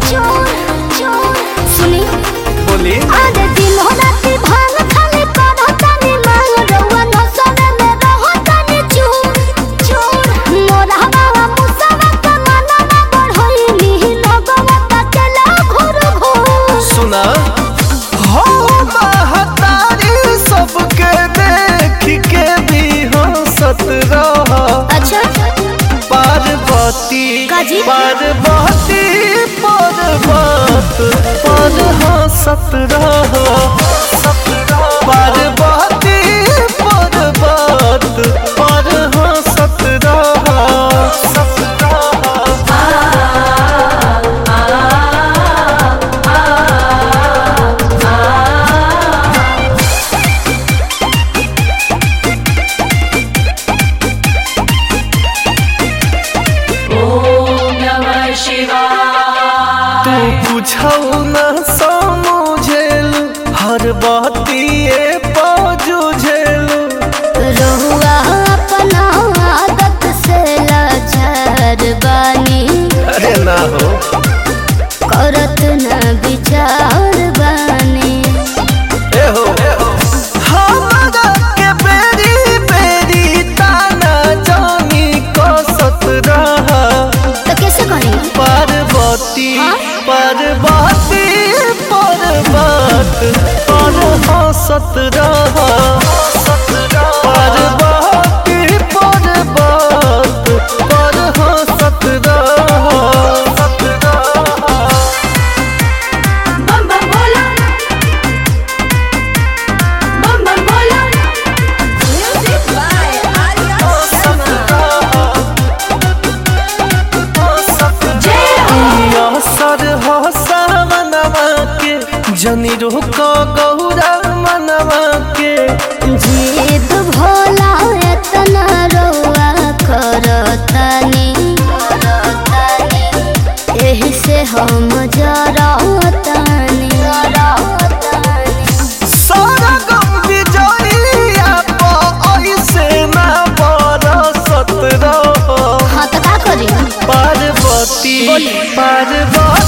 चोर चोर सुनी बोली आधे दिन हो राती भांग खाली करो तनी मांग रउआ नसने में रहो तनी चोर चोर मोरा बाबा मुसवा के मना ना बढ़ई नी लगवा तकेला घुर घुर सुना हो महतारी सबके देख के भी हंसत रह। अच्छा पार्वती काजी? पार्वती पर्वत पर हंसत रह। पार्वती पर्वत पर हंसत रह। तू कुछौ न समझेल हर बातिए पजुझेल। रहुआ अपना आदत से लाचार बानी अरे ना हो करत न विचार बानी ए हो हमरा के बेरी बेरी ताना जानी कसत रह। तो कैसे करी पार्वती हाँ? पार्वती पर्वत पर हंसत रह। पार्वती पर्वत पर हंसत रह। बम बम बोला बम बम बोला म्यूजिक बाय आर्या जय हो असर हसा मनवा के जनी रोक गौरा मनवा के। जीद भोला एतना रउआ करतानी एही से हम जरतानी सारा गम विजयिया ऐसे ना बरसत रह। हाँ तो का करी पार्वती पार्वती